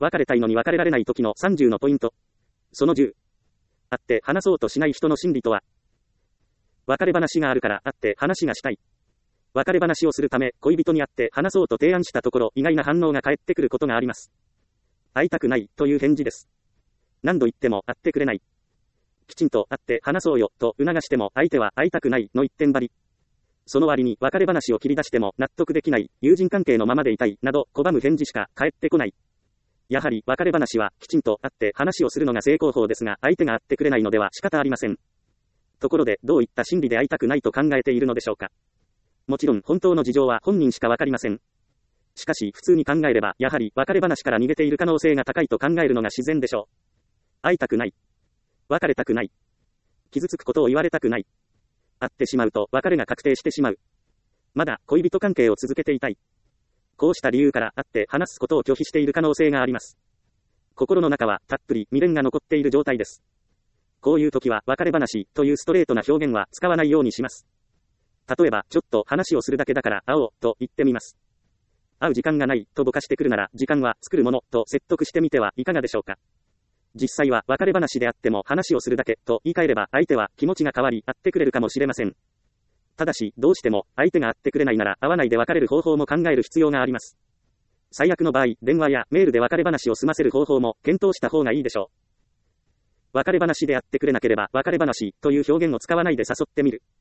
別れたいのに別れられない時の30のポイント。その10。会って話そうとしない人の心理とは。別れ話があるから会って話がしたい。別れ話をするため恋人に会って話そうと提案したところ意外な反応が返ってくることがあります。会いたくないという返事です。何度言っても会ってくれない。きちんと会って話そうよと促しても相手は会いたくないの一点張り。その割に別れ話を切り出しても納得できない、友人関係のままでいたいなど拒む返事しか返ってこない。やはり別れ話はきちんと会って話をするのが正攻法ですが相手が会ってくれないのでは仕方ありません。ところでどういった心理で会いたくないと考えているのでしょうか。もちろん本当の事情は本人しかわかりません。しかし普通に考えればやはり別れ話から逃げている可能性が高いと考えるのが自然でしょう。会いたくない。別れたくない。傷つくことを言われたくない。会ってしまうと別れが確定してしまう。まだ恋人関係を続けていたい。こうした理由から会って話すことを拒否している可能性があります。心の中はたっぷり未練が残っている状態です。こういう時は別れ話というストレートな表現は使わないようにします。例えばちょっと話をするだけだから会おうと言ってみます。会う時間がないとぼかしてくるなら時間は作るものと説得してみてはいかがでしょうか。実際は別れ話であっても話をするだけと言い換えれば相手は気持ちが変わり会ってくれるかもしれません。ただしどうしても相手が会ってくれないなら会わないで別れる方法も考える必要があります。最悪の場合電話やメールで別れ話を済ませる方法も検討した方がいいでしょう。別れ話で会ってくれなければ別れ話という表現を使わないで誘ってみる。